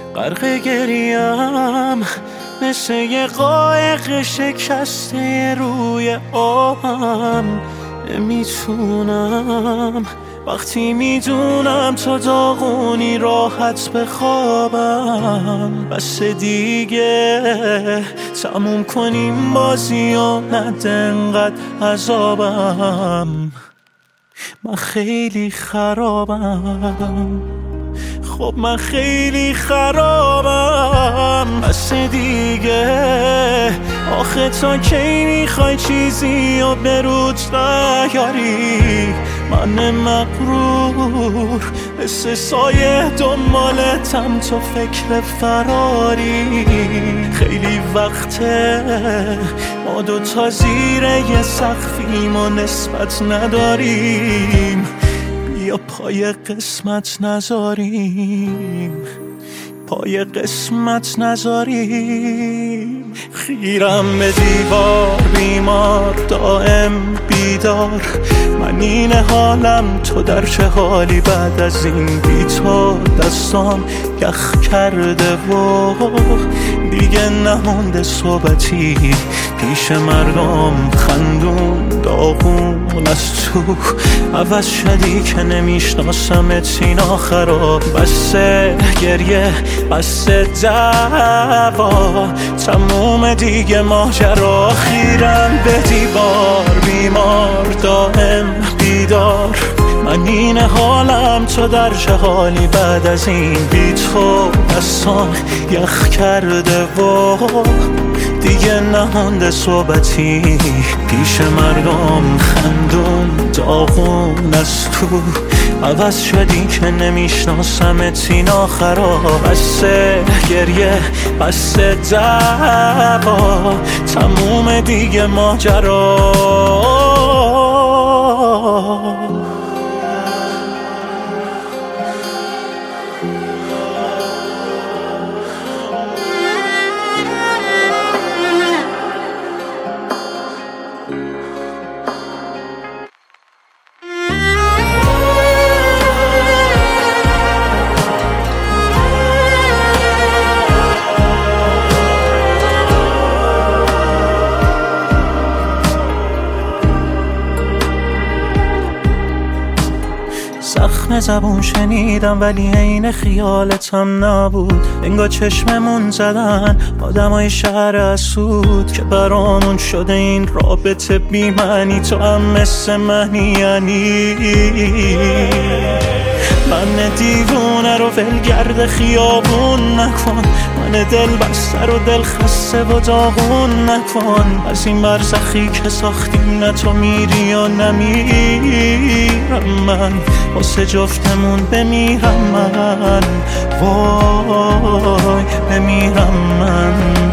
غرق گریم مثل یه قایق شکسته روی آبم. نمیتونم وقتی میدونم تو داغونی راحت بخوابم. بس دیگه تموم کنیم بازی و نده انقدر عذابم. من خیلی خرابم، خب من خیلی خرابم. بس دیگه آخه تا کی میخوای چیزی و برود نیاری؟ من مغرور مثل سایه دنبالتم، تو فکر فراری. خیلی وقته ما دوتا زیر یه سقفیم و نسبت نداریم. بیا پای قسمت نذاریم، پای قسمت نذاریم. خیرم به دیوار بیمار دائم بیدار. من این حالم تو در چه حالی بعد از این؟ بی تو دستام یخ کرده و دیگه نمونده صحبتی پیش مردم. خندون داغون از تو عوض شدی که نمیشناسمت سینا خراب. بسه گریه بسه دعوا تموم دیگه ماجرا. خیرم به دیوار بیمار دائم بیدار. من این حالم تو در چه حالی بعد از این؟ بی تو دستان یخ کرده و دیگه نمونده صحبتی پیش مردم. خندون داغون از تو عوض شدی که نمیشناسمت سینا خراب. بسه گریه بسه دعوا تموم دیگه ماجرا. زخم زبون شنیدم ولی عین خیالتم نبود. انگار چشممون زدن آدمای شهر اسود که برامون شده این رابطه بی معنی. تو هم مثل منی یعنی من دیوونه رو ولگرد خیابون نکن. من دل بسته رو دل خسته و داغون نکن. از این برزخی که ساختیم نه تو میری و نمیرم من. واسه جفتمون بمیرم من، وای بمیرم من.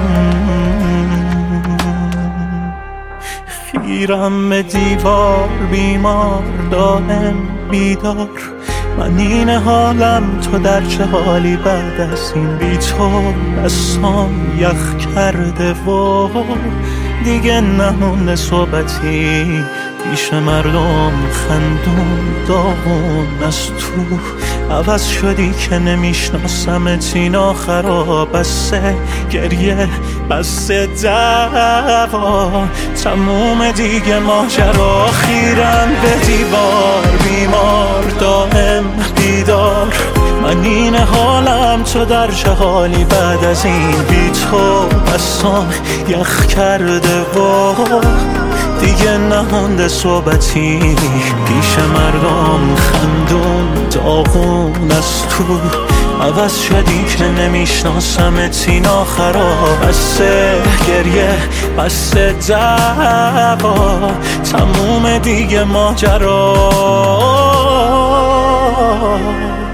خیرم به دیوار بیمار دائم بیدار. من این حالم تو در چه حالی بعد از این؟ بی تو دستام یخ کرده و دیگه نمونده صحبتی پیش مردم. خندون داغون از تو عوض شدی که نمیشناسمت سینا خراب. بسه گریه بسه دعوا تموم دیگه ماجرا. خیرم به دیوار بیمار دائم بیدار. من این حالم تو در چه حالی بعد از این؟ بی تو دستام یخ کرده و دیگه نمونده صحبتی پیش مردم. خندون داغون از تو عوض شدی که نمیشناسمت سینا خراب. بسه گریه بسه دعوا تموم دیگه ماجرا.